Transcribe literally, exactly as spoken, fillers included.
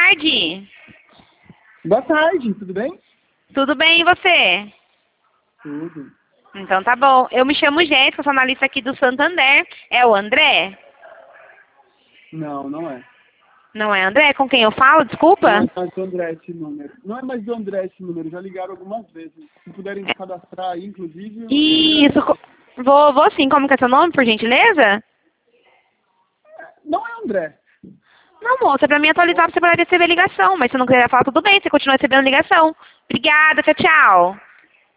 tarde. Boa tarde, tudo bem? Tudo bem, e você? Tudo. Então tá bom. Eu me chamo Jéssica, sou analista aqui do Santander. É o André? Não, não é. Não é André? Com quem eu falo? Desculpa. Não é mais do André esse número. Não é mais do André esse número, já ligaram algumas vezes. Se puderem cadastrar aí, inclusive... eu- Isso. co- Vou, vou sim. Como que é seu nome, por gentileza? Não é André. Não, moça, pra mim atualizar pra você poder receber ligação. Mas se não quiser falar, tudo bem, você continua recebendo ligação. Obrigada, tchau, tchau.